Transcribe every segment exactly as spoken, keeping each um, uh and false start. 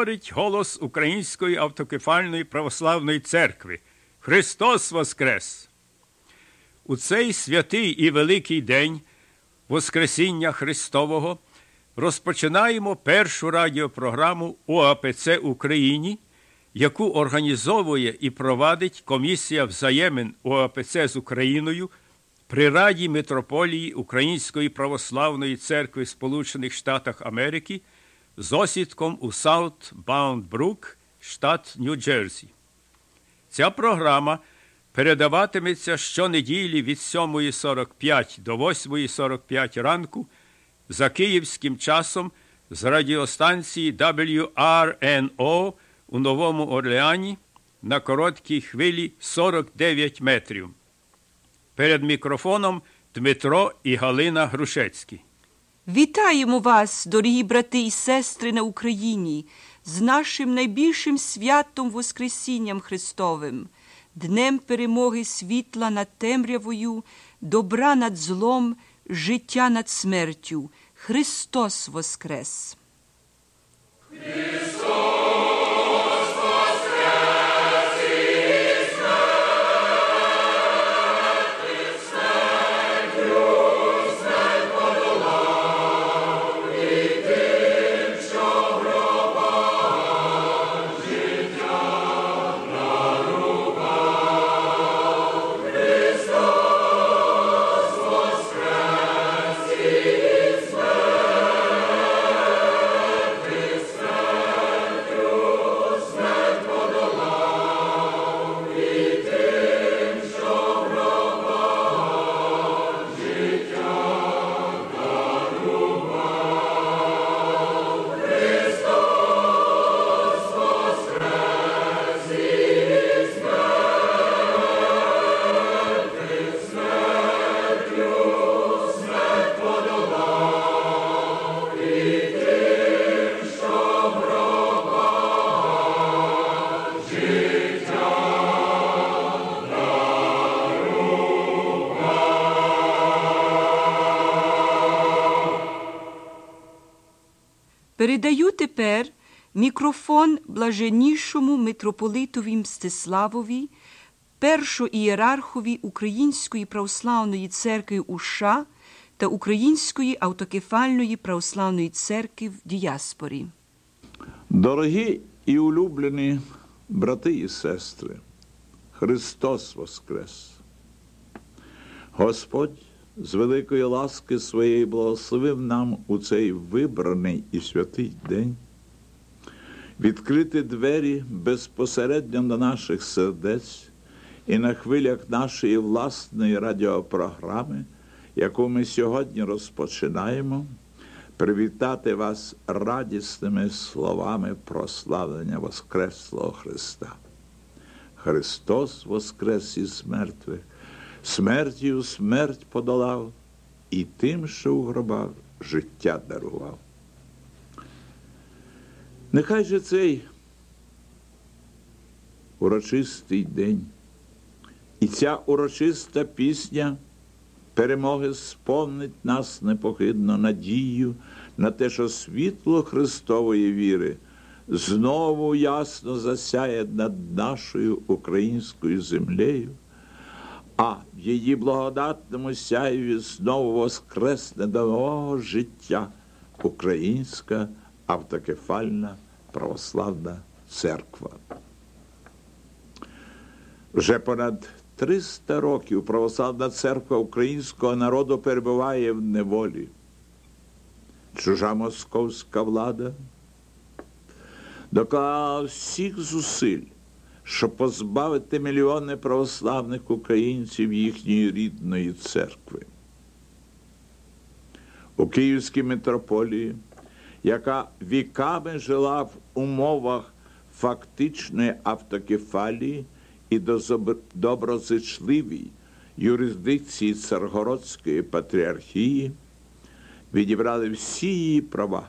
говорить голос Української автокефальної православної церкви. Христос Воскрес! У цей святий і великий день Воскресіння Христового розпочинаємо першу радіопрограму УАПЦ Україні, яку організовує і провадить Комісія взаємин УАПЦ з Україною при Раді Митрополії Української православної церкви Сполучених Штатів Америки з осідком у Саут-Баунд-Брук, штат Нью-Джерсі. Ця програма передаватиметься щонеділі від сьомої сорок п'ять до восьмої сорок п'ять ранку за київським часом з радіостанції дабл ю ар ен о у Новому Орлеані на короткій хвилі сорок дев'ять метрів. Перед мікрофоном Дмитро і Галина Грушецькі. Вітаємо вас, дорогі брати і сестри на Україні, з нашим найбільшим святом Воскресінням Христовим, Днем перемоги світла над темрявою, добра над злом, життя над смертю. Христос Воскрес! Христос! Передаю тепер мікрофон блаженнішому митрополитові Мстиславові, першоієрархові Української православної церкви у США та Української автокефальної православної церкви в діаспорі. Дорогі і улюблені брати і сестри, Христос Воскрес! Господь з великої ласки своєї благословив нам у цей вибраний і святий день відкрити двері безпосередньо до наших сердець і на хвилях нашої власної радіопрограми, яку ми сьогодні розпочинаємо, привітати вас радісними словами прославлення Воскреслого Христа. Христос воскрес із мертвих, смертю смерть подолав, і тим, що у гробах, життя дарував. Нехай же цей урочистий день і ця урочиста пісня перемоги сповнить нас непохитно надію на те, що світло Христової віри знову ясно засяє над нашою українською землею, а в її благодатному сяєві знову воскресне до нового життя Українська автокефальна православна церква. Вже понад триста років православна церква українського народу перебуває в неволі. Чужа московська влада доклала всіх зусиль, щоб позбавити мільйони православних українців їхньої рідної церкви. У Київській митрополії, яка віками жила в умовах фактичної автокефалії і доброзичливій юрисдикції Царгородської патріархії, відібрали всі її права.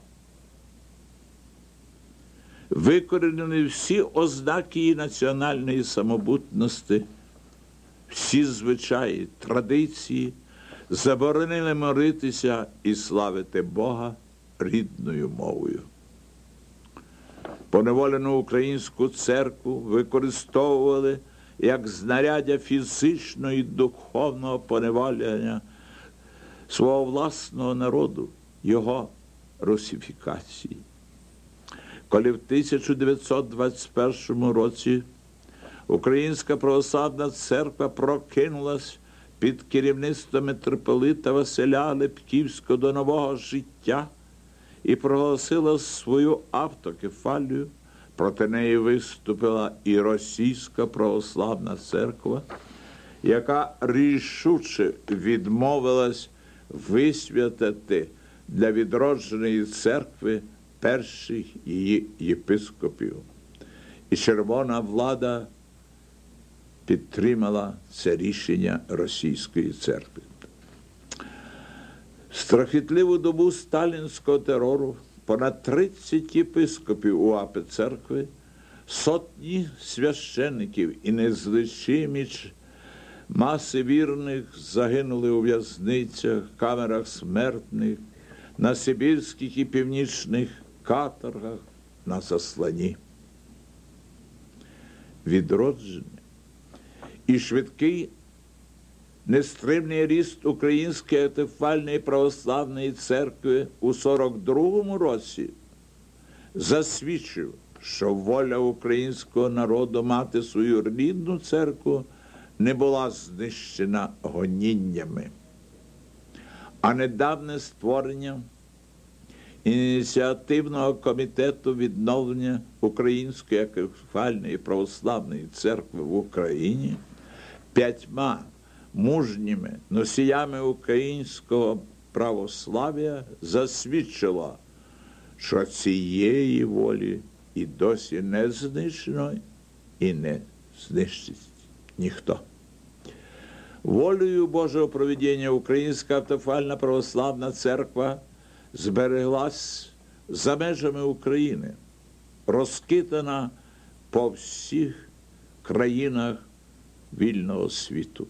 Викорінені всі ознаки її національної самобутності, всі звичаї, традиції, заборонили молитися і славити Бога рідною мовою. Поневолену українську церкву використовували як знаряддя фізичного і духовного поневолення свого власного народу, його русифікації. Коли в тисяча дев'ятсот двадцять першому році Українська православна церква прокинулась під керівництвом митрополита Василя Липківського до нового життя і проголосила свою автокефалію, проти неї виступила і Російська православна церква, яка рішуче відмовилась висвятити для відродженої церкви перших її єпископів. І червона влада підтримала це рішення Російської церкви. В страхітливу добу сталінського терору понад тридцять єпископів УАП церкви, сотні священиків і незлічимі маси вірних загинули у в'язницях, камерах смертних, на сибірських і північних каторгах, на засланні. Відродження і швидкий нестримний ріст Української автокефальної православної церкви у сорок другому році засвідчив, що воля українського народу мати свою рідну церкву не була знищена гоніннями. А недавне створення ініціативного комітету відновлення Української автокефальної православної церкви в Україні п'ятьма мужніми носіями українського православ'я засвідчило, що цієї волі і досі не знищено і не знищить ніхто. Волею Божого провидіння Українська автокефальна православна церква збереглась за межами України, розкидана по всіх країнах вільного світу.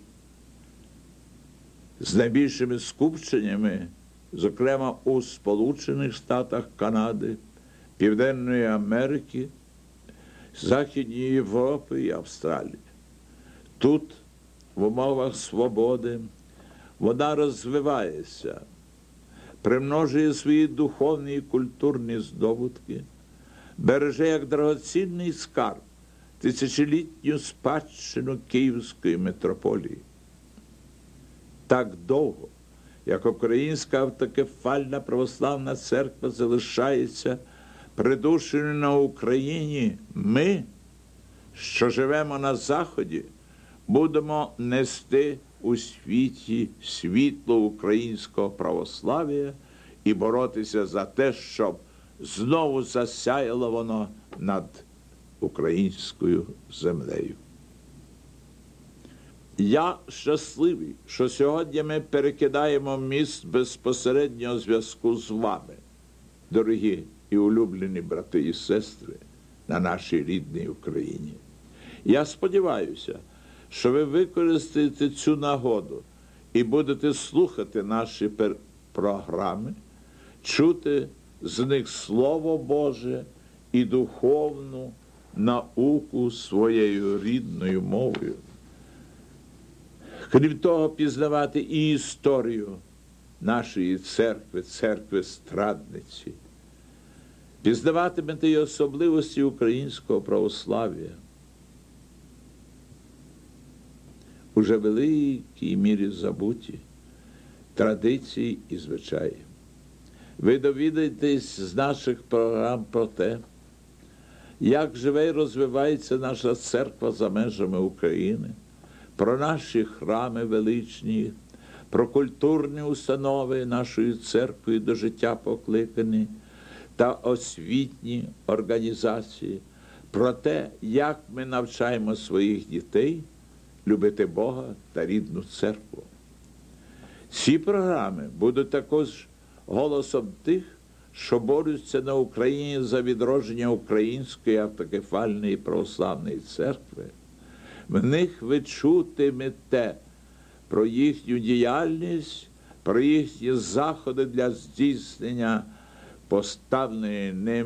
З найбільшими скупченнями, зокрема у Сполучених Штатах Канади, Південної Америки, Західної Європи і Австралії. Тут, в умовах свободи, вона розвивається, примножує свої духовні і культурні здобутки, береже як драгоцінний скарб тисячолітню спадщину Київської митрополії. Так довго, як Українська автокефальна православна церква залишається придушеною на Україні, ми, що живемо на Заході, будемо нести у світі світло українського православ'я і боротися за те, щоб знову засяяло воно над українською землею. Я щасливий, що сьогодні ми перекидаємо міст безпосереднього зв'язку з вами, дорогі і улюблені брати і сестри, на нашій рідній Україні. Я сподіваюся, що ви використаєте цю нагоду і будете слухати наші програми, чути з них Слово Боже і духовну науку своєю рідною мовою. Крім того, пізнавати і історію нашої церкви, церкви-страдниці. Пізнаватимете і особливості українського православ'я. Уже в великій мірі забуті традиції і звичаї. Ви довідаєтесь з наших програм про те, як живе і розвивається наша церква за межами України, про наші храми величні, про культурні установи нашої церкви до життя покликані та освітні організації, про те, як ми навчаємо своїх дітей любити Бога та рідну церкву. Ці програми будуть також голосом тих, що борються на Україні за відродження Української автокефальної православної церкви. В них ви чутимете про їхню діяльність, про їхні заходи для здійснення поставленої ними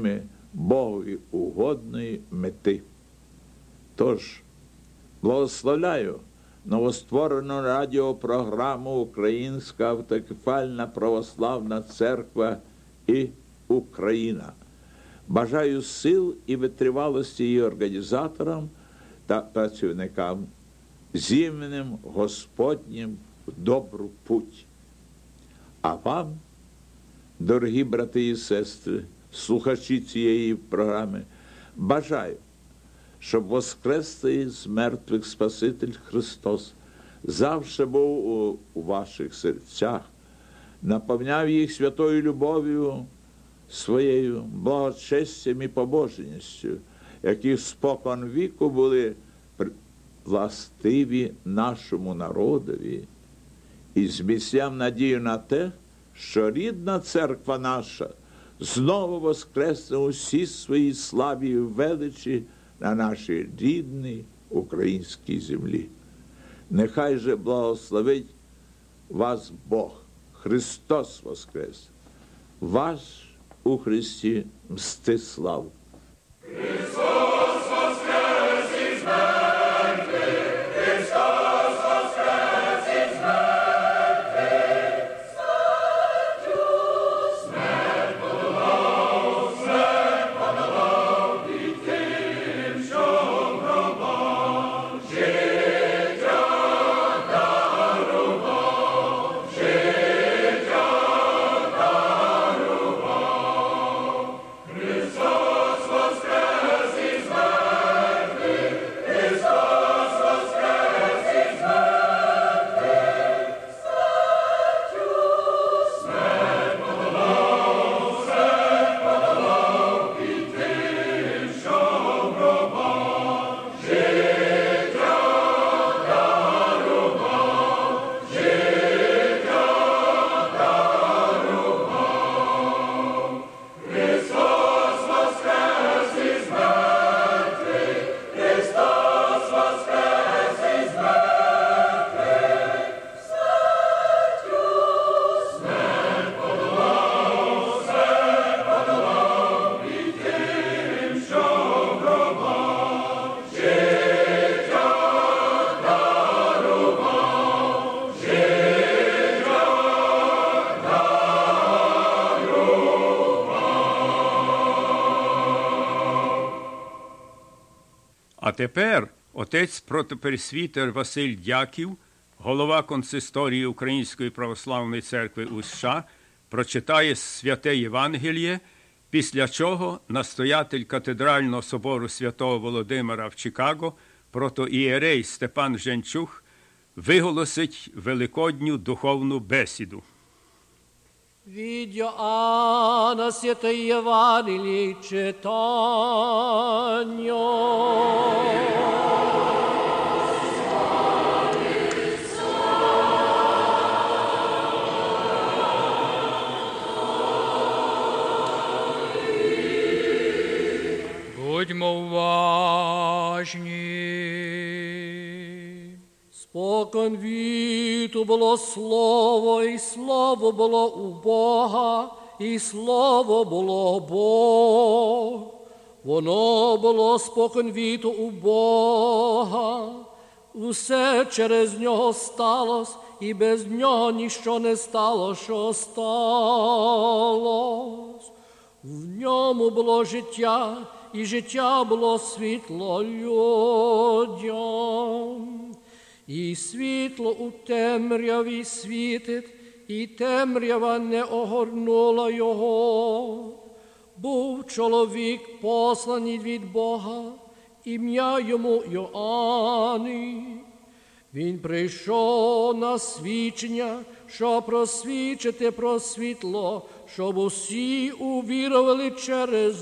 Богові угодної мети. Тож, благословляю новостворену радіопрограму «Українська автокефальна православна церква» і «Україна». Бажаю сил і витривалості її організаторам та працівникам з іменем Господнім в добру путь. А вам, дорогі брати і сестри, слухачі цієї програми, бажаю, щоб воскреслий з мертвих Спаситель Христос завжди був у, у ваших серцях, наповняв їх святою любов'ю своєю, благочестям і побожністю, які спокон віку були властиві нашому народові, і зміцняв надію на те, що рідна церква наша знову воскресне у всій своїй славі і величі на нашій рідній українській землі. Нехай же благословить вас Бог. Христос воскрес! Ваш у Христі Мстислав. Христос воскрес із мертвих! Христос воскрес із мертвих! Смертю смерть подолав, смерть подолав від тим, що в гробах життя дарував, життя дарував. Христос воскрес із мертвих! Христос воскрес із мертвих! Смертю смерть подолав, смерть подолав від тим, що в гробах життя дарував, життя дарував. Христос воскрес із мертвих! Христос воскрес із мертвих! Смертю смерть подолав, смерть подолав від тим, що в гробах життя дарував, життя А тепер отець протопересвітер Василь Дяків, голова консисторії Української православної церкви у США, прочитає святе Євангеліє, після чого настоятель катедрального собору святого Володимира в Чикаго, протоієрей Степан Женчух, виголосить великодню духовну бесіду. Від Йоанна святе Євангеліє читання. Будьмо уважні. Спокон віку було слово, і слово було у Бога, і слово було Бог. Воно було спокон віку у Бога. Усе через нього сталось, і без нього ніщо не стало, що сталось. В ньому було життя, і життя було світло людям. І світло у темряві світить, і темрява не огорнула його. Був чоловік посланий від Бога, ім'я йому Йоанни. Він прийшов на свідчення, щоб просвідчити про світло, щоб усі увірували через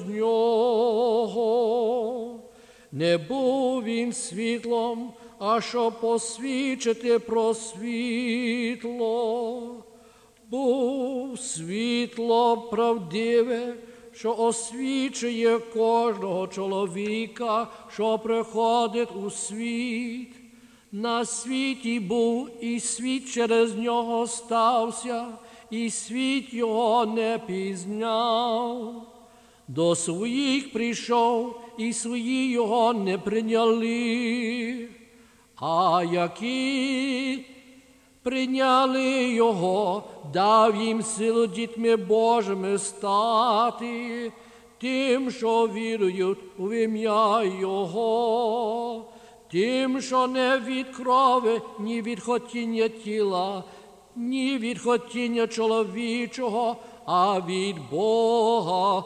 нього. Не був він світлом, а щоб посвідчити про світло. Був світло правдиве, що освічує кожного чоловіка, що приходить у світ. На світі був, і світ через нього стався, і світ його не пізнав. до своїх прийшов, і свої його не прийняли. А які прийняли його, дав їм силу дітьми Божими стати, тим, що вірують у ім'я Його, тим, що не від крови, ні від хотіння тіла, ні від хотіння чоловічого, а від Бога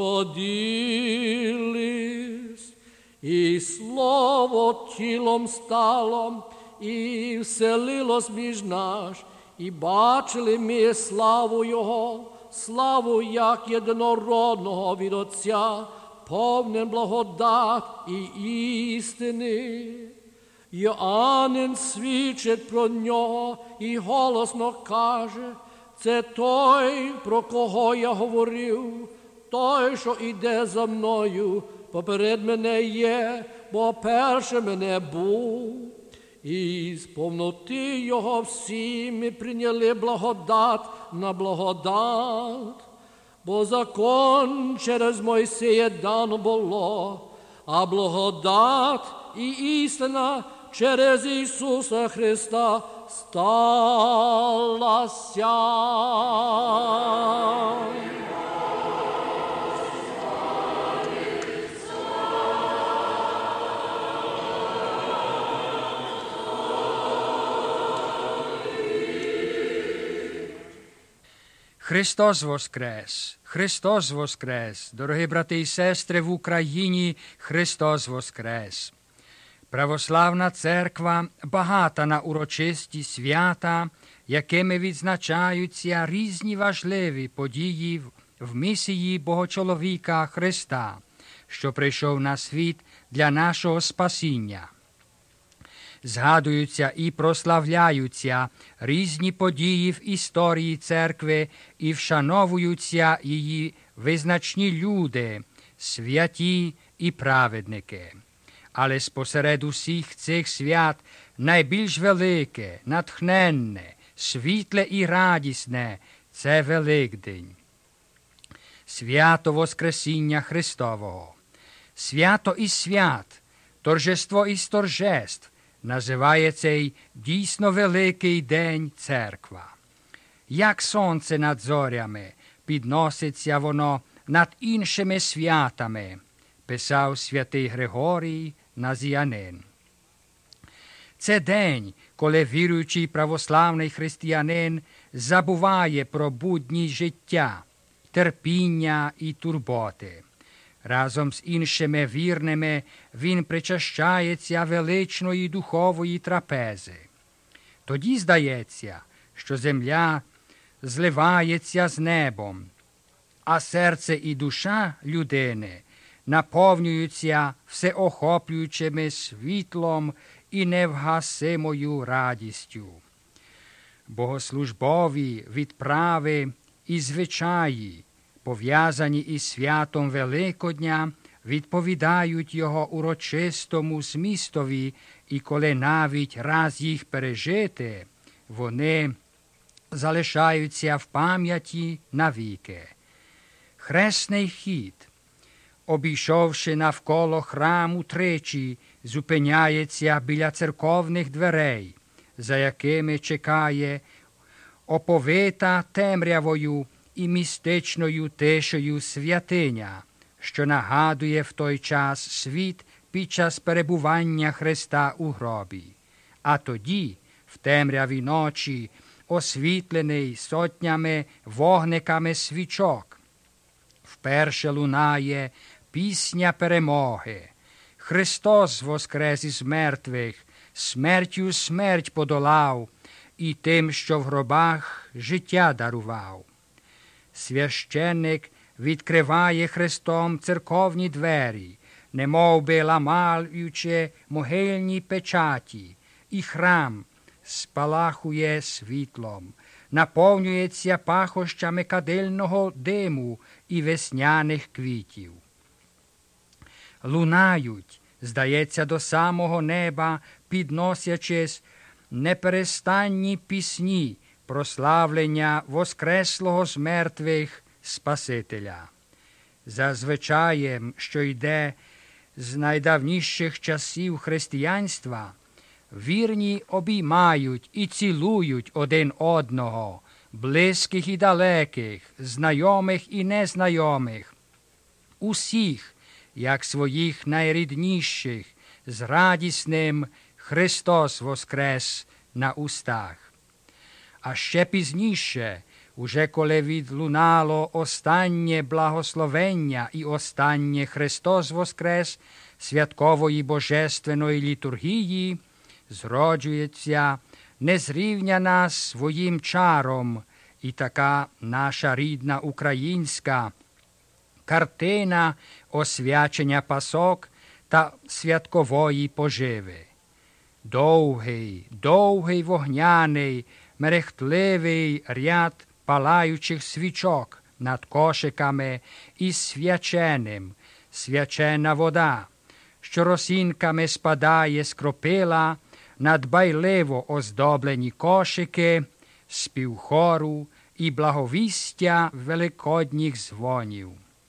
родились. І слово тілом стало, і вселилось між наш, і бачили ми славу Його, славу як єдинородного від Отця, повним благодат і істини. Йоанн свідчить про нього і голосно каже: це той, про кого я говорив, той, що іде за мною, поперед мене є, бо перше мене був. І з повноти його всі ми прийняли благодат на благодат, бо закон через Мойсея дано було, а благодат і істина через Ісуса Христа сталася. Христос воскрес! Христос воскрес! Дорогі брати і сестри, в Україні Христос воскрес! Православна церква багата на урочисті свята, якими відзначаються різні важливі події в місії Богочоловіка Христа, що прийшов на світ для нашого спасіння. Згадуються і прославляються різні події в історії церкви і вшановуються її визначні люди, святі і праведники. Але спосеред усіх цих свят найбільш велике, натхненне, світле і радісне – це Великдень. Свято Воскресіння Христового. Свято із свят, торжество із торжеств називає цей дійсно великий день церква. Як сонце над зорями, підноситься воно над іншими святами, писав святий Григорій Назіянин. Це день, коли віруючий православний християнин забуває про будні життя, терпіння і турботи. Разом з іншими вірними він причащається величної духової трапези. Тоді здається, що земля зливається з небом, а серце і душа людини наповнюються всеохоплюючими світлом і невгасимою радістю. Богослужбові відправи і звичаї, пов'язані із святом Великодня, відповідають його урочистому змістові, і коли навіть раз їх пережити, вони залишаються в пам'яті навіки. Хресний хід, обійшовши навколо храму тричі, зупиняється біля церковних дверей, за якими чекає оповита темрявою і містичною тишею святиня, що нагадує в той час світ під час перебування Христа у гробі. А тоді, в темряві ночі, освітлений сотнями вогниками свічок, вперше лунає пісня перемоги. Христос воскрес із мертвих, смертю смерть подолав, і тим, що в гробах життя дарував. Священник відкриває Христом церковні двері, немов би ламаючи могильні печаті, і храм спалахує світлом, наповнюється пахощами кадильного диму і весняних квітів. Лунають, здається, до самого неба, підносячись неперестанні пісні прославлення воскреслого з мертвих Спасителя. За звичаєм, що йде з найдавніших часів християнства, вірні обіймають і цілують один одного, близьких і далеких, знайомих і незнайомих, усіх, як своїх найрідніших, з радісним «Христос воскрес» на устах. А ще пізніше, уже коли відлунало останнє благословення і останнє «Христос воскрес» святкової божественної літургії, зроджується незрівняна своїм чаром і така наша рідна українська картина освячення пасок та святкової поживи. Довгий, довгий вогняний, мерехтливий ряд палаючих свічок над кошиками із свяченим, свячена вода, що росінками спадає з кропила на дбайливо оздоблені кошики, спів хору і благовістя великодніх дзвонів.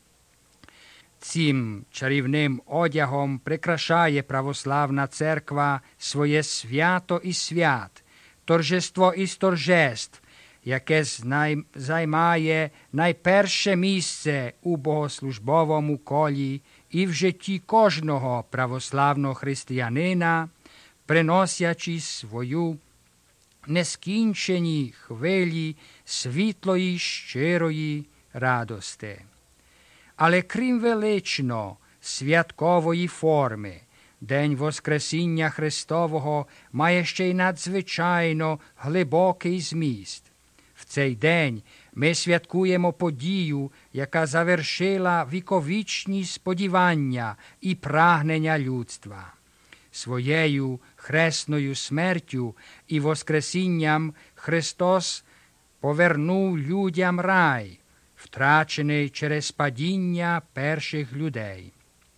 Цим чарівним одягом прикрашає православна церква своє свято і свят, торжество із торжеств, яке займає найперше місце у богослужбовому колі і в житті кожного православного християнина, приносячи свою нескінчені хвилі світлої, щирої радости. Але крім велично святкової форми, День Воскресіння Христового має ще й надзвичайно глибокий зміст. В цей день ми святкуємо подію, яка завершила віковічні сподівання і прагнення людства. Своєю хресною смертю і воскресінням Христос повернув людям рай, втрачений через падіння перших людей.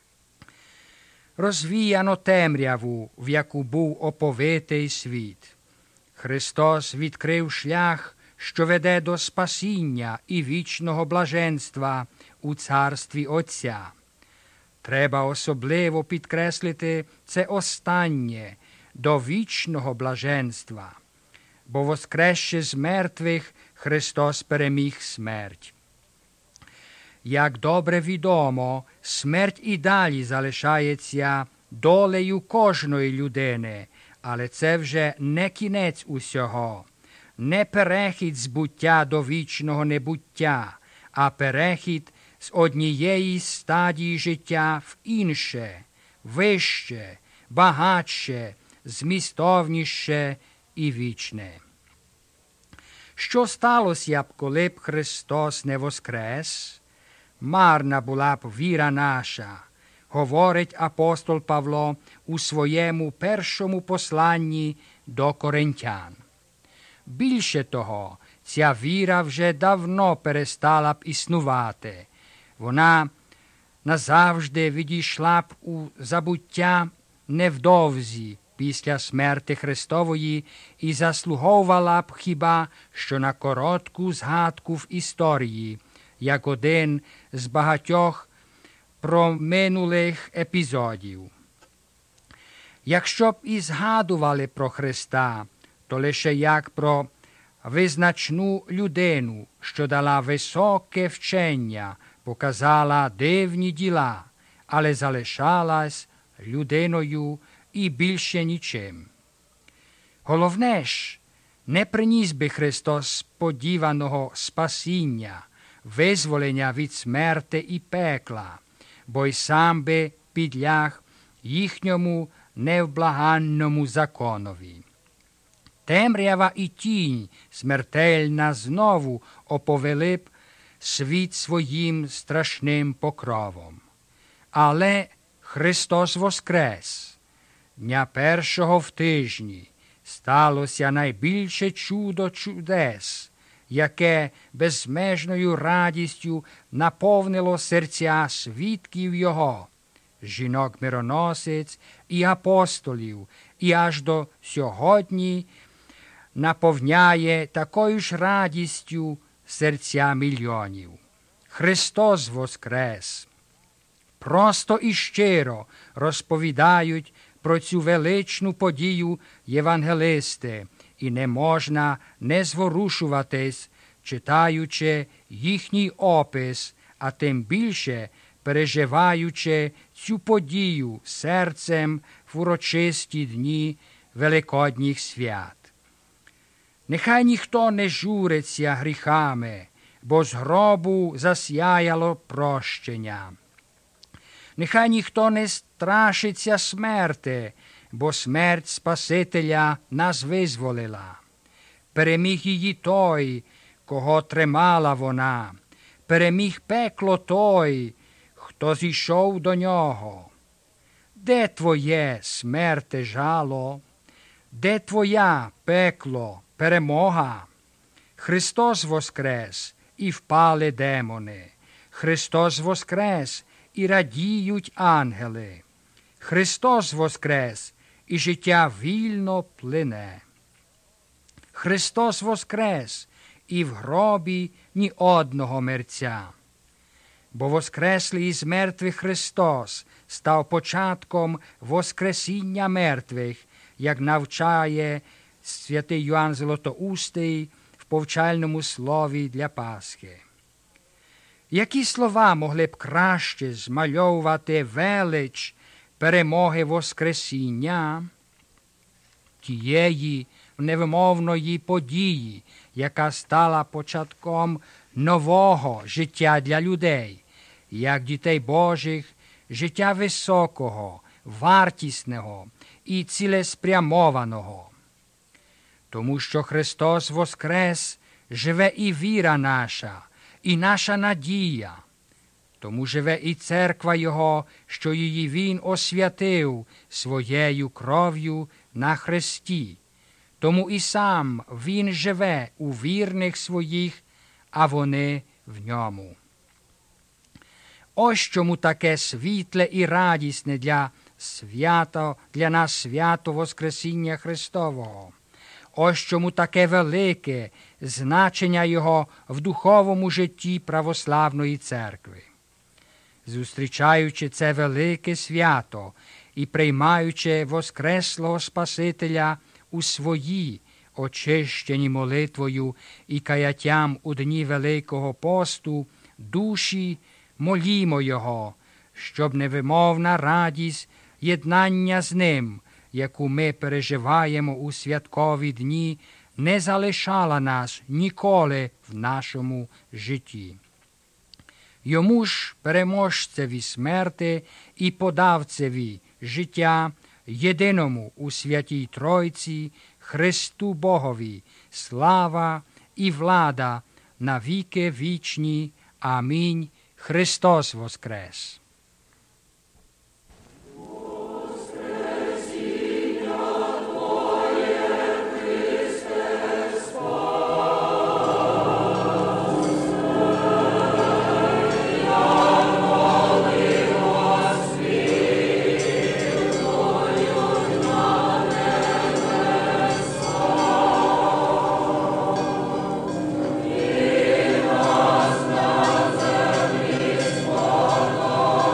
Розвіяно темряву, в яку був оповитий світ. Христос відкрив шлях, що веде до спасіння і вічного блаженства у царстві Отця. Треба особливо підкреслити це останнє, до вічного блаженства, бо воскресши з мертвих, Христос переміг смерть. Як добре відомо, смерть і далі залишається долею кожної людини, але це вже не кінець усього, не перехід з буття до вічного небуття, а перехід з однієї стадії життя в інше, вище, багатше, змістовніше і вічне. Що сталося б, коли б Христос не воскрес? Марна була б віра наша, говорить апостол Павло у своєму першому посланні до коринтян. Більше того, ця віра вже давно перестала б існувати. Вона назавжди відійшла б у забуття невдовзі після смерти Христової і заслуговувала б хіба що на коротку згадку в історії, як один з багатьох проминулих епізодів. Якщо б і згадували про Христа, то лише як про визначну людину, що дала високе вчення, показала дивні діла, але залишалась людиною і більше нічим. Головне ж, не приніс би Христос сподіваного спасіння, визволення від смерти і пекла, бо й сам би підляг їхньому невблаганному законові. Темрява і тінь смертельна знову оповели б світ своїм страшним покровом. Але Христос воскрес. Дня першого в тижні сталося найбільше чудо чудес, яке безмежною радістю наповнило серця свідків Його, жінок-мироносиць і апостолів, і аж до сьогодні наповняє такою ж радістю серця мільйонів. Христос воскрес! Просто і щиро розповідають про цю величну подію євангелисти, і не можна не зворушуватись, читаючи їхній опис, а тим більше переживаючи цю подію серцем в урочисті дні Великодніх свят. Нехай ніхто не журиться гріхами, бо з гробу засяяло прощення. Нехай ніхто не страшиться смерти, бо смерть Спасителя нас визволила. Переміг її той, кого тримала вона, переміг пекло той, хто зійшов до нього. Де твоє, смерте, жало? Де твоя, пекло, перемога? Христос воскрес, і впали демони. Христос воскрес, і радіють ангели. Христос воскрес, і життя вільно плине. Христос воскрес, і в гробі ні одного мерця. Бо воскреслий із мертвих Христос став початком воскресіння мертвих, як навчає святий Йоанн Златоустий в повчальному слові для Пасхи. Які слова могли б краще змальовувати велич перемоги Воскресіння, тієї невимовної події, яка стала початком нового життя для людей, як дітей Божих, життя високого, вартісного і цілеспрямованого. Тому що Христос воскрес, живе і віра наша, і наша надія. Тому живе і церква Його, що її Він освятив своєю кров'ю на хресті. Тому і сам Він живе у вірних своїх, а вони в ньому. Ось чому таке світле і радісне для, свято, для нас свято Воскресіння Христового. Ось чому таке велике значення Його в духовому житті православної церкви. Зустрічаючи це велике свято і приймаючи Воскреслого Спасителя у свої, очищені молитвою і каяттям у дні Великого посту, душі молімо Його, щоб невимовна радість єднання з Ним, яку ми переживаємо у святкові дні, не залишала нас ніколи в нашому житті. Йому ж, переможцеві смерти і подавцеві життя, єдиному у Святій Тройці, Христу Богові, слава і влада на віки вічні. Амінь. Христос воскрес! Amen.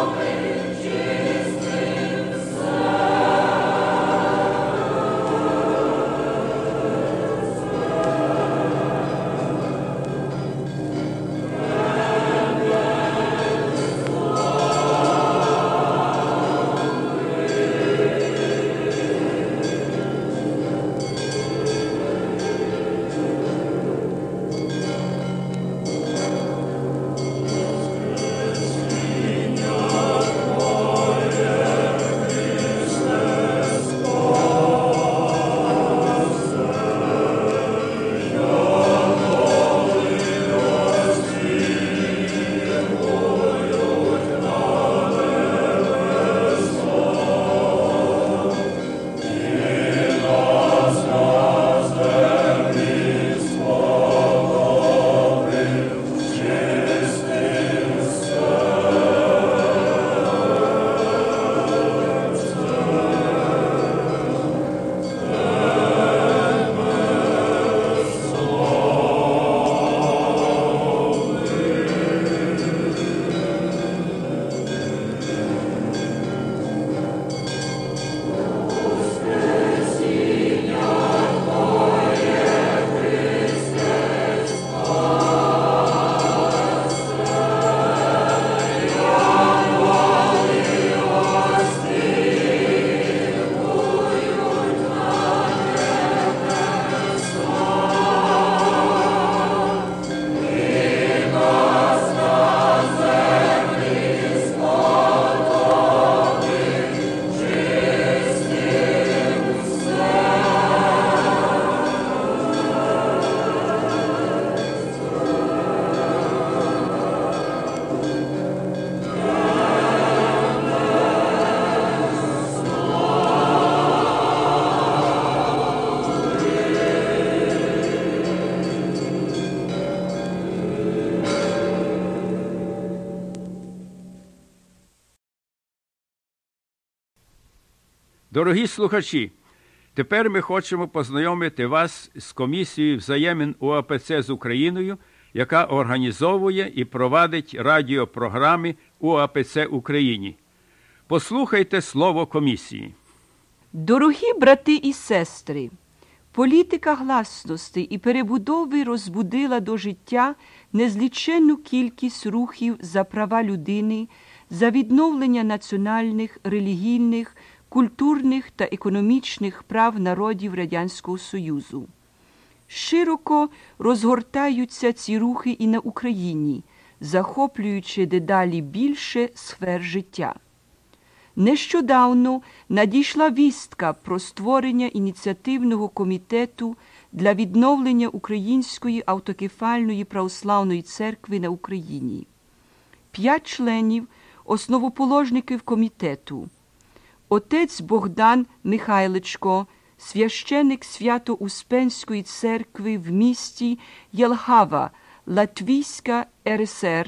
Дорогі слухачі, тепер ми хочемо познайомити вас з комісією взаємин УАПЦ з Україною, яка організовує і провадить радіопрограми УАПЦ Україні. Послухайте слово комісії. Дорогі брати і сестри, політика гласності і перебудови розбудила до життя незліченну кількість рухів за права людини, за відновлення національних, релігійних, культурних та економічних прав народів Радянського Союзу. Широко розгортаються ці рухи і на Україні, захоплюючи дедалі більше сфер життя. Нещодавно надійшла вістка про створення ініціативного комітету для відновлення Української автокефальної православної церкви на Україні. П'ять членів, основоположників комітету. Отець Богдан Михайличко, священик Свято-Успенської церкви в місті Єлгава, Латвійська РСР,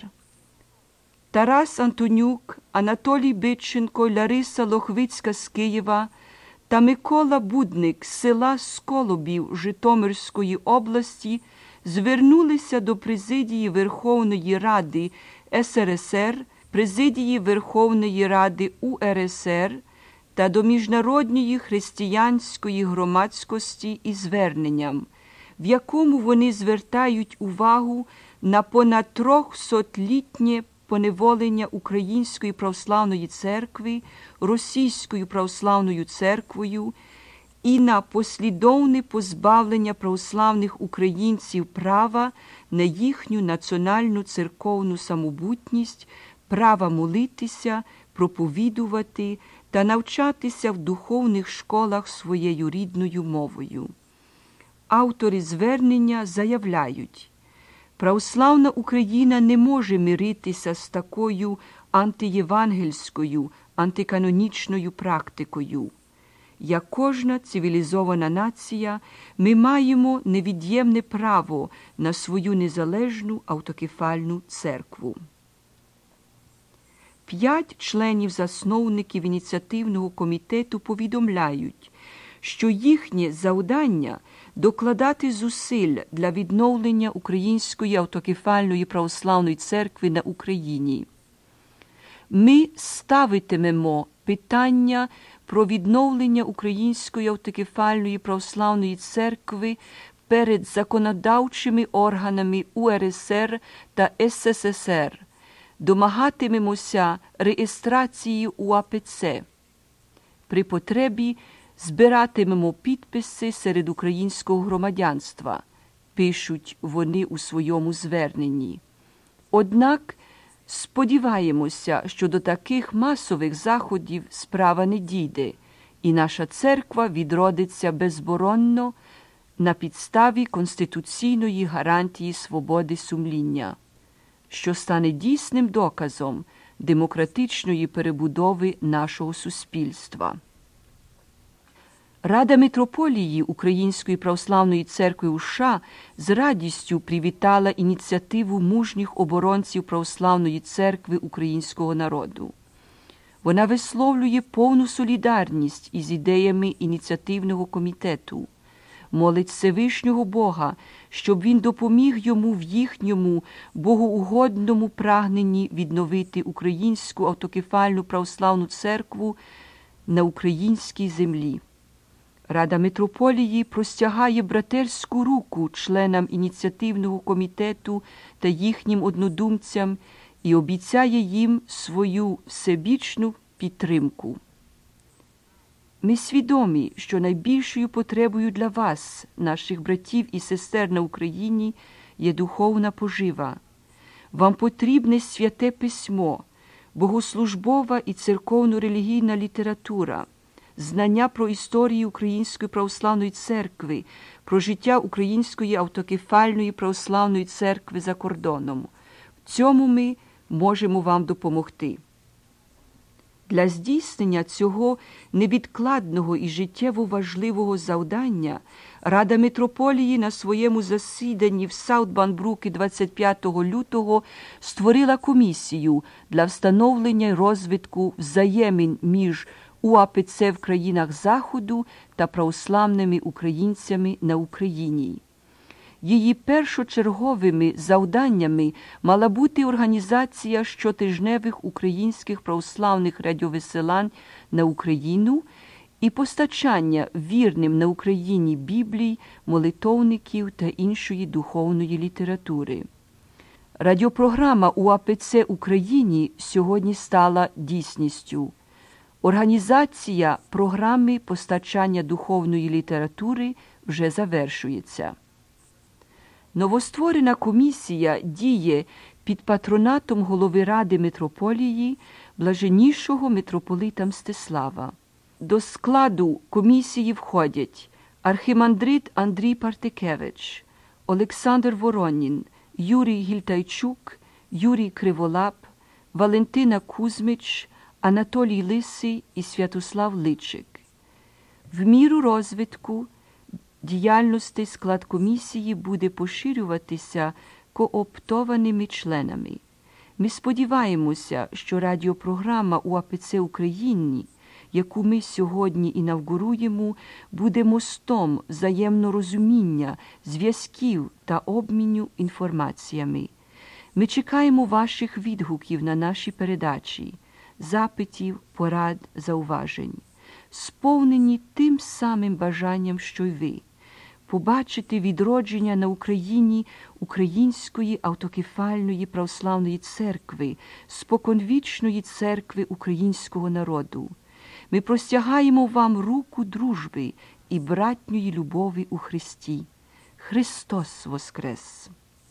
Тарас Антонюк, Анатолій Биченко, Лариса Лохвицька з Києва та Микола Будник з села Сколобів Житомирської області звернулися до Президії Верховної Ради СРСР, Президії Верховної Ради УРСР та до міжнародної християнської громадськості із зверненням, в якому вони звертають увагу на понад трьохсотлітнє поневолення Української православної церкви Російською православною церквою і на послідовне позбавлення православних українців права на їхню національну церковну самобутність, права молитися, проповідувати та навчатися в духовних школах своєю рідною мовою. Автори звернення заявляють: православна Україна не може миритися з такою антиєвангельською, антиканонічною практикою. Як кожна цивілізована нація, ми маємо невід'ємне право на свою незалежну автокефальну церкву. П'ять членів-засновників ініціативного комітету повідомляють, що їхнє завдання – докладати зусиль для відновлення Української автокефальної православної церкви на Україні. Ми ставитимемо питання про відновлення Української автокефальної православної церкви перед законодавчими органами УРСР та СССР, домагатимемося реєстрації УАПЦ. При потребі збиратимемо підписи серед українського громадянства, пишуть вони у своєму зверненні. Однак сподіваємося, що до таких масових заходів справа не дійде, і наша церква відродиться безборонно на підставі конституційної гарантії свободи сумління, що стане дійсним доказом демократичної перебудови нашого суспільства. Рада митрополії Української православної церкви у США з радістю привітала ініціативу мужніх оборонців православної церкви українського народу. Вона висловлює повну солідарність із ідеями ініціативного комітету, молить Всевишнього Бога, щоб він допоміг йому в їхньому богоугодному прагненні відновити Українську автокефальну православну церкву на українській землі. Рада митрополії простягає братерську руку членам ініціативного комітету та їхнім однодумцям і обіцяє їм свою всебічну підтримку. Ми свідомі, що найбільшою потребою для вас, наших братів і сестер на Україні, є духовна пожива. Вам потрібне святе письмо, богослужбова і церковно-релігійна література, знання про історію Української православної церкви, про життя Української автокефальної православної церкви за кордоном. В цьому ми можемо вам допомогти. Для здійснення цього невідкладного і життєво важливого завдання Рада митрополії на своєму засіданні в Саутбанбрукі двадцять п'ятого лютого створила комісію для встановлення й розвитку взаємин між УАПЦ в країнах Заходу та православними українцями на Україні. Її першочерговими завданнями мала бути організація щотижневих українських православних радіовисилань на Україну і постачання вірним на Україні Біблій, молитовників та іншої духовної літератури. Радіопрограма УАПЦ Україні сьогодні стала дійсністю. Організація програми постачання духовної літератури вже завершується. Новостворена комісія діє під патронатом голови Ради митрополії блаженнішого митрополита Мстислава. До складу комісії входять архімандрит Андрій Партикевич, Олександр Воронін, Юрій Гільтайчук, Юрій Криволап, Валентина Кузьмич, Анатолій Лисий і Святослав Личик. В міру розвитку діяльності склад комісії буде поширюватися кооптованими членами. Ми сподіваємося, що радіопрограма УАПЦ Україні, яку ми сьогодні інавгуруємо, буде мостом взаємного розуміння, зв'язків та обміну інформаціями. Ми чекаємо ваших відгуків на наші передачі, запитів, порад, зауважень, сповнені тим самим бажанням, що й ви – побачити відродження на Україні Української автокефальної православної церкви, споконвічної церкви українського народу. Ми простягаємо вам руку дружби і братньої любові у Христі. Христос воскрес!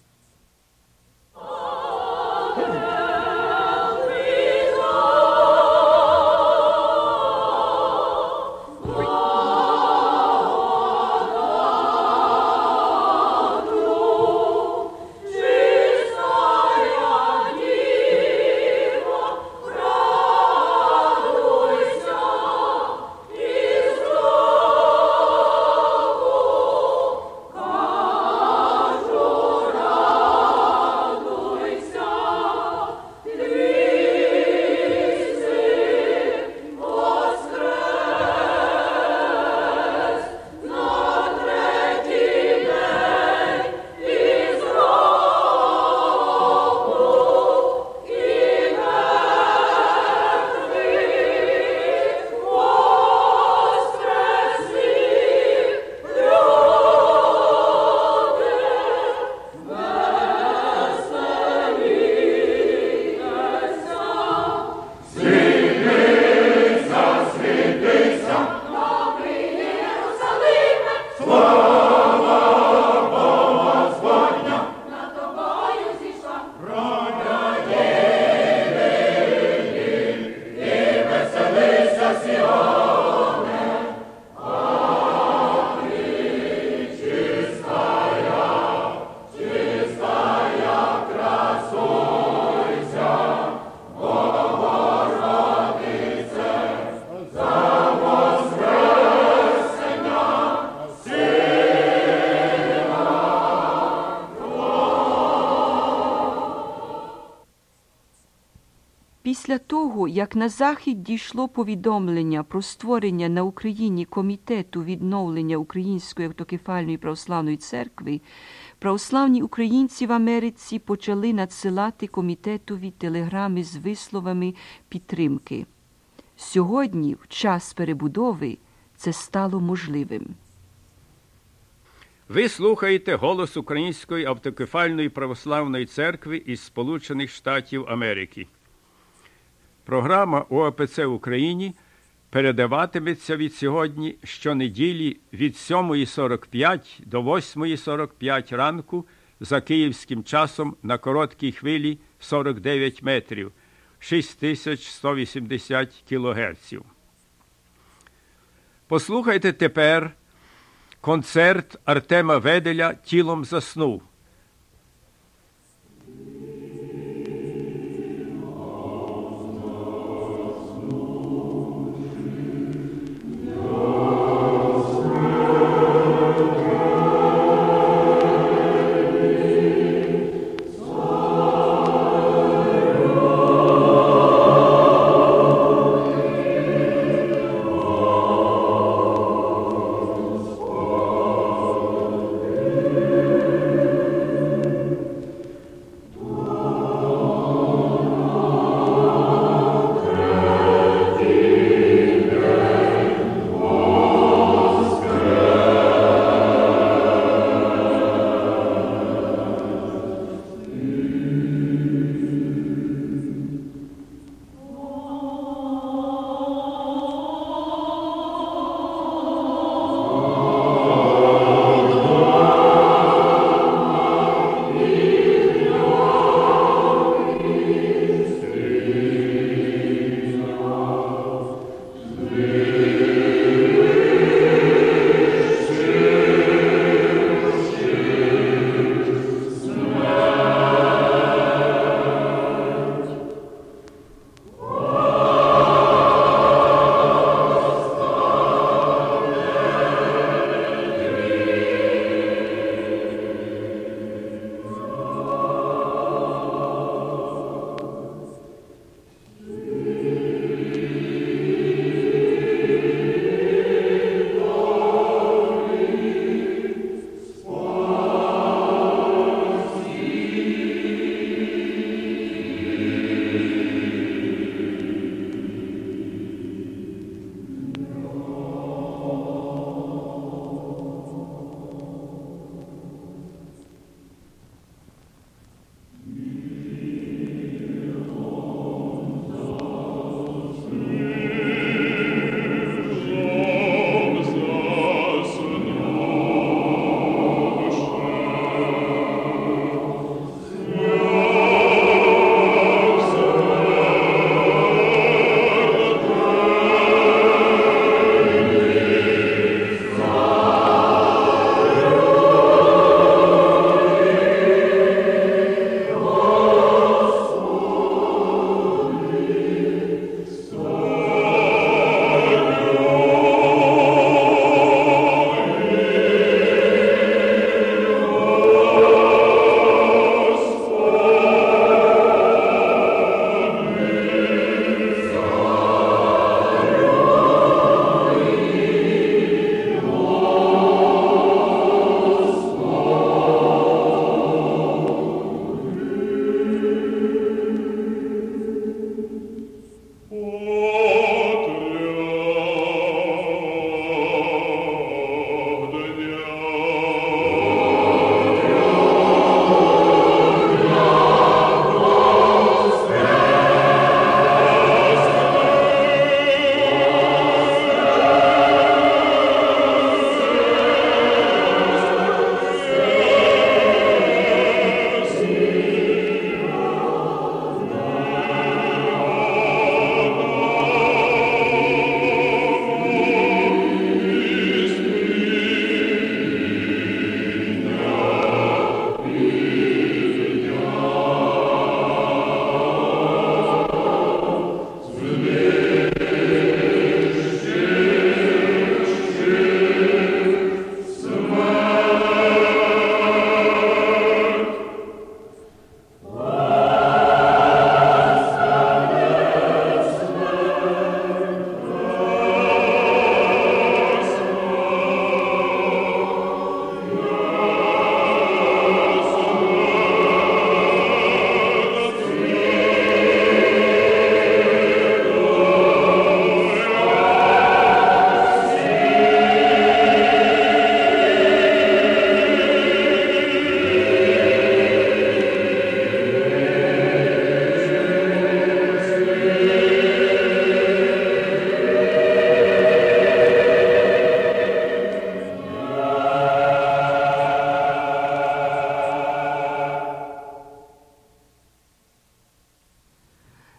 Після того, як на Захід дійшло повідомлення про створення на Україні Комітету відновлення Української автокефальної православної церкви, православні українці в Америці почали надсилати комітетові телеграми з висловами підтримки. Сьогодні, в час перебудови, це стало можливим. Ви слухаєте голос Української автокефальної православної церкви із Сполучених Штатів Америки. Програма УАПЦ Україні передаватиметься від сьогодні щонеділі від сьомої сорок п'ять до восьмої сорок п'ять ранку за київським часом на короткій хвилі сорок дев'ять метрів, шість тисяч сто вісімдесят кілогерців. Послухайте тепер концерт Артема Веделя «Тілом заснув».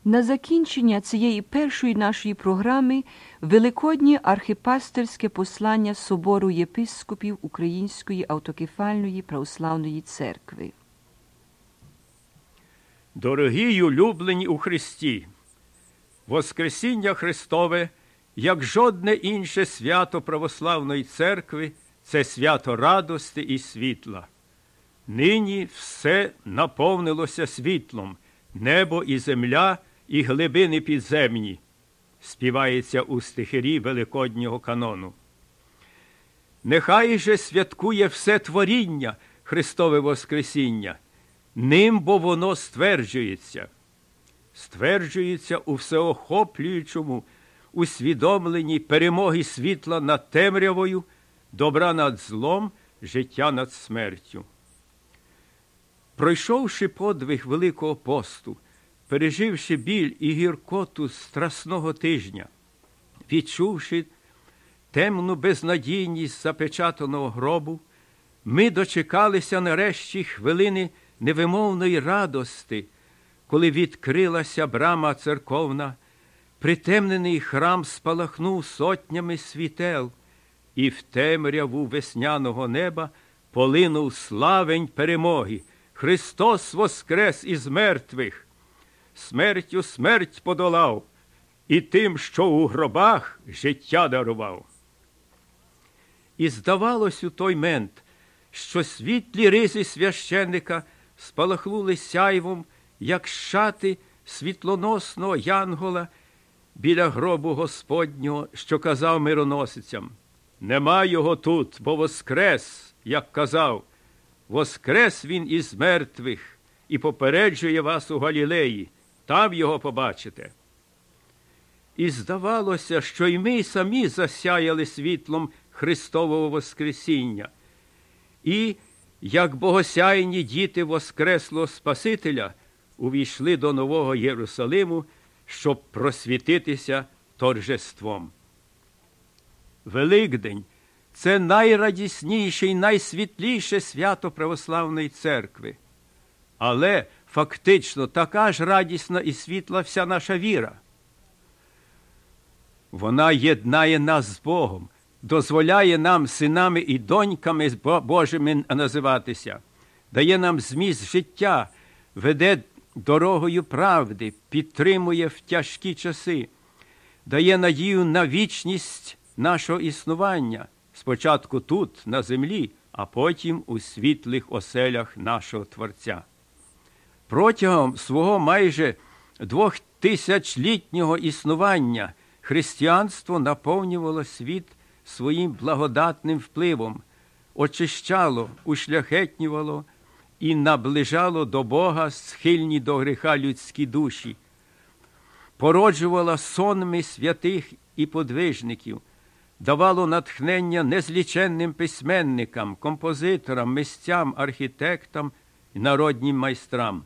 На закінчення цієї першої нашої програми великоднє архіпастерське послання Собору єпископів Української автокефальної православної церкви. Дорогі й улюблені у Христі, Воскресіння Христове, як жодне інше свято православної церкви, це свято радости і світла. Нині все наповнилося світлом, небо і земля, і глибини підземні, співається у стихирі Великоднього канону. Нехай же святкує все творіння Христове Воскресіння, ним бо воно стверджується. Стверджується у всеохоплюючому усвідомленні перемоги світла над темрявою, добра над злом, життя над смертю. Пройшовши подвиг Великого посту, переживши біль і гіркоту страсного тижня, відчувши темну безнадійність запечатаного гробу, ми дочекалися нарешті хвилини невимовної радости, коли відкрилася брама церковна, притемнений храм спалахнув сотнями світел, і в темряву весняного неба полинув славень перемоги. Христос воскрес із мертвих, смертю смерть подолав, і тим, що у гробах, життя дарував. І здавалось у той мент, що світлі ризи священника спалахнули сяйвом, як шати світлоносного янгола біля гробу Господнього, що казав мироносицям: «Нема його тут, бо воскрес, як казав, воскрес він із мертвих і попереджує вас у Галілеї, там його побачите». І здавалося, що й ми самі засяяли світлом Христового Воскресіння. І, як богосяйні діти Воскреслого Спасителя, увійшли до Нового Єрусалиму, щоб просвітитися торжеством. Великдень – це найрадісніше і найсвітліше свято православної церкви. Але фактично така ж радісна і світла вся наша віра. Вона єднає нас з Богом, дозволяє нам синами і доньками Божими називатися, дає нам зміст життя, веде дорогою правди, підтримує в тяжкі часи, дає надію на вічність нашого існування, спочатку тут, на землі, а потім у світлих оселях нашого Творця. Протягом свого майже двохтисячолітнього існування християнство наповнювало світ своїм благодатним впливом, очищало, ушляхетнювало і наближало до Бога схильні до гріха людські душі, породжувало сонми святих і подвижників, давало натхнення незліченним письменникам, композиторам, митцям, архітектам і народним майстрам.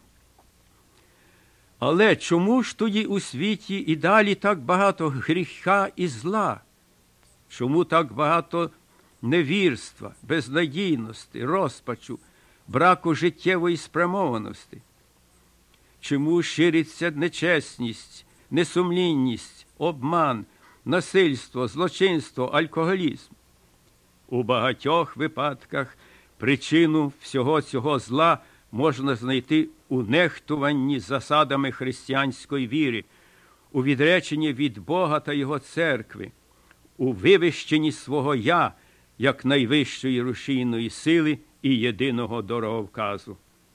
Але чому ж тоді у світі і далі так багато гріха і зла? Чому так багато невірства, безнадійності, розпачу, браку життєвої спрямованості? Чому шириться нечесність, несумлінність, обман, насильство, злочинство, алкоголізм? У багатьох випадках причину всього цього зла можна знайти у нехтуванні засадами християнської віри, у відреченні від Бога та Його церкви, у вивищенні свого «я» як найвищої рушійної сили і єдиного дороговказу.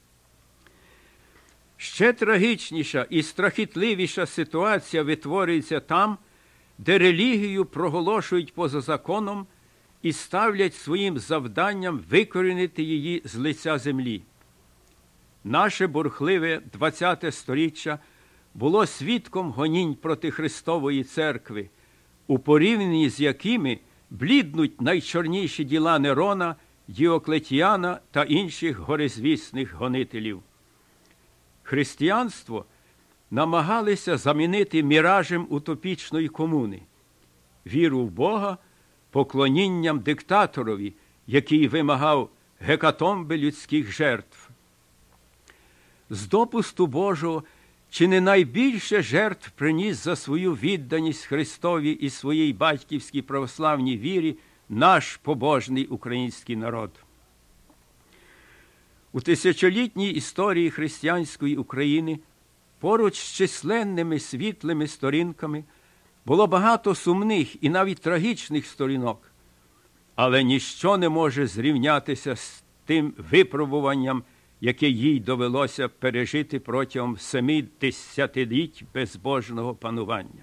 Ще трагічніша і страхітливіша ситуація витворюється там, де релігію проголошують поза законом і ставлять своїм завданням викорінити її з лиця землі. Наше бурхливе двадцяте сторіччя було свідком гонінь проти Христової церкви, у порівнянні з якими бліднуть найчорніші діла Нерона, Діоклетіана та інших горизвісних гонителів. Християнство намагалися замінити міражем утопічної комуни, віру в Бога поклонінням диктаторові, який вимагав гекатомби людських жертв. З допусту Божого Чи не найбільше жертв приніс за свою відданість Христові і своїй батьківській православній вірі наш побожний український народ? У тисячолітній історії християнської України поруч з численними світлими сторінками було багато сумних і навіть трагічних сторінок, але ніщо не може зрівнятися з тим випробуванням, яке їй довелося пережити протягом семи десятиліть безбожного панування.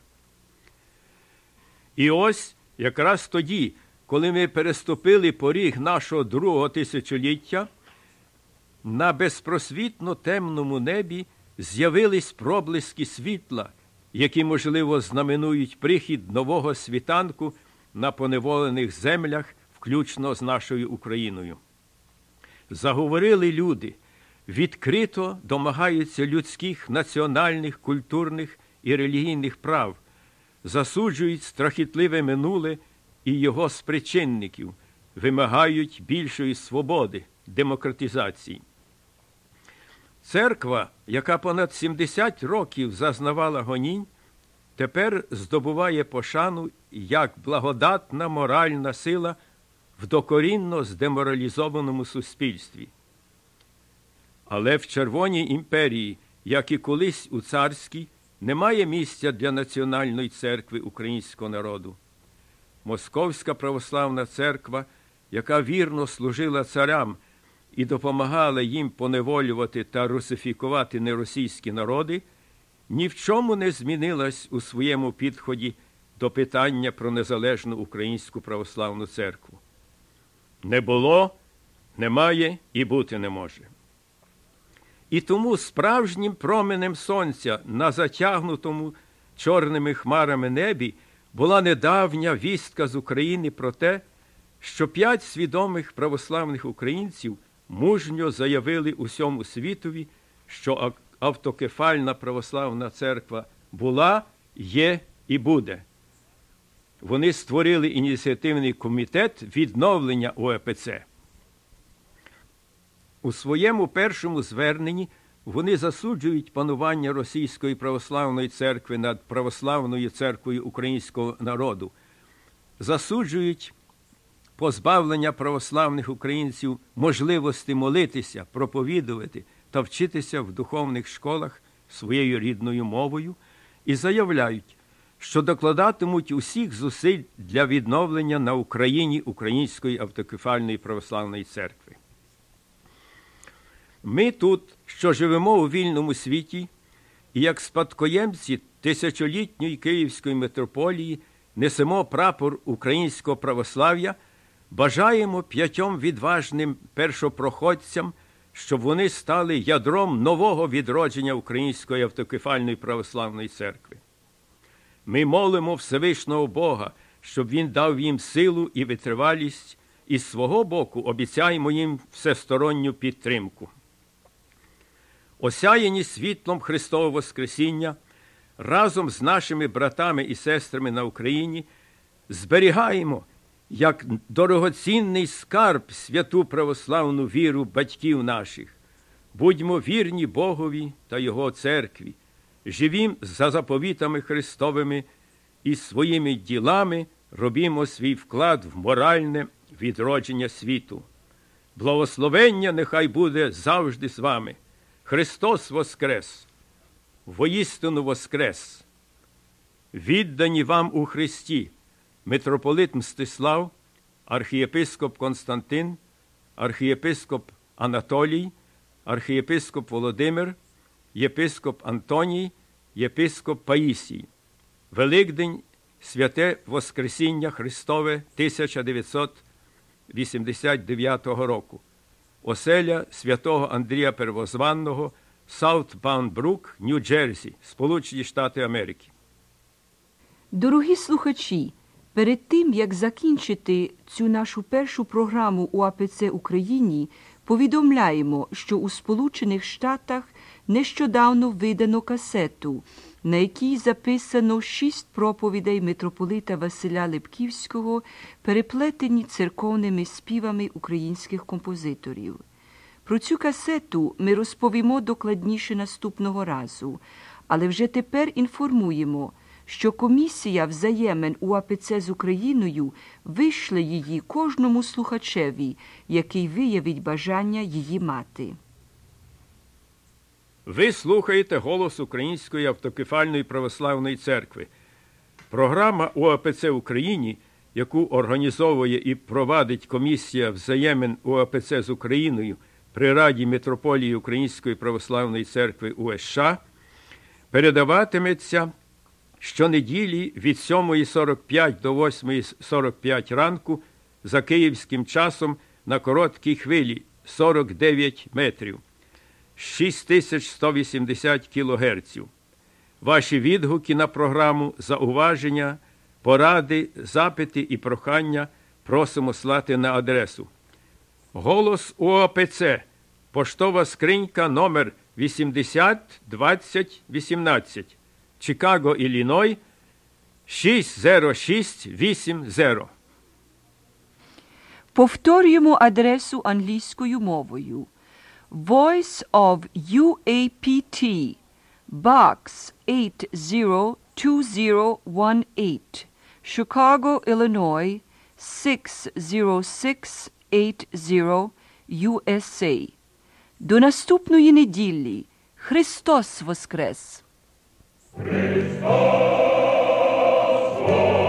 І ось якраз тоді, коли ми переступили поріг нашого другого тисячоліття, на безпросвітно темному небі з'явились проблиски світла, які, можливо, знаменують прихід нового світанку на поневолених землях, включно з нашою Україною. Заговорили люди, відкрито домагаються людських національних, культурних і релігійних прав, засуджують страхітливе минуле і його спричинників, вимагають більшої свободи, демократизації. Церква, яка понад сімдесят років зазнавала гонінь, тепер здобуває пошану як благодатна моральна сила в докорінно здеморалізованому суспільстві. Але в Червоній імперії, як і колись у царській, немає місця для національної церкви українського народу. Московська православна церква, яка вірно служила царям і допомагала їм поневолювати та русифікувати неросійські народи, ні в чому не змінилась у своєму підході до питання про незалежну українську православну церкву. Не було, немає і бути не може. І тому справжнім променем сонця на затягнутому чорними хмарами небі була недавня вістка з України про те, що п'ять свідомих православних українців мужньо заявили усьому світові, що автокефальна православна церква була, є і буде. Вони створили ініціативний комітет відновлення О Е Пе Це. У своєму першому зверненні вони засуджують панування Російської православної церкви над православною церквою українського народу, засуджують позбавлення православних українців можливості молитися, проповідувати та вчитися в духовних школах своєю рідною мовою і заявляють, що докладатимуть усіх зусиль для відновлення на Україні Української автокефальної православної церкви. Ми тут, що живемо у вільному світі, і як спадкоємці тисячолітньої Київської митрополії несемо прапор українського православ'я, бажаємо п'ятьом відважним першопроходцям, щоб вони стали ядром нового відродження Української автокефальної православної церкви. Ми молимо Всевишнього Бога, щоб Він дав їм силу і витривалість, і з свого боку обіцяємо їм всесторонню підтримку. Осяяні світлом Христового Воскресіння, разом з нашими братами і сестрами на Україні зберігаємо як дорогоцінний скарб святу православну віру батьків наших. Будьмо вірні Богові та Його церкві, живім за заповітами Христовими і своїми ділами робімо свій вклад в моральне відродження світу. Благословення нехай буде завжди з вами. Христос воскрес! Воістину воскрес! Віддані вам у Христі митрополит Мстислав, архієпископ Константин, архієпископ Анатолій, архієпископ Володимир, єпископ Антоній, єпископ Паїсій. Великдень, святе Воскресіння Христове тисяча дев'ятсот вісімдесят дев'ятого року. Оселя святого Андрія Первозванного, Саутбаунд-Брук, Нью-Джерсі, Сполучені Штати Америки. Дорогі слухачі, перед тим, як закінчити цю нашу першу програму у А Пе Це Україні, повідомляємо, що у Сполучених Штатах нещодавно видано касету, на якій записано шість проповідей митрополита Василя Липківського, переплетені церковними співами українських композиторів. Про цю касету ми розповімо докладніше наступного разу, але вже тепер інформуємо, що комісія взаємин УАПЦ з Україною вийшла її кожному слухачеві, який виявить бажання її мати. Ви слухаєте голос Української автокефальної православної церкви. Програма УАПЦ Україні, яку організовує і провадить комісія взаємин УАПЦ з Україною при Раді Митрополії Української православної церкви УСШ, передаватиметься щонеділі від сьомої сорок п'ять до восьмої сорок п'ять ранку за київським часом на короткій хвилі сорок дев'ять метрів, шість тисяч сто вісімдесят кілогерців. Ваші відгуки на програму, зауваження, поради, запити і прохання просимо слати на адресу. Голос УАПЦ, поштова скринька номер вісімдесят двадцять вісімнадцять, Чикаго, Ілліной, шість зero шість вісімдесят. Повторюємо адресу англійською мовою. Voice of ю ей пі ті, Box eight zero two zero one eight, Chicago, Illinois six zero six eight zero, ю ес ей. До наступної неділі. Христос воскрес! Христос воскрес!